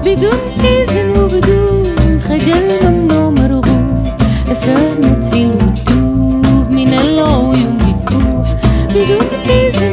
بدون حزن وبدون خجل ممنوع مرغوب، أسرارنا تسيل وتدوب من العيون بتبوح بدون حزن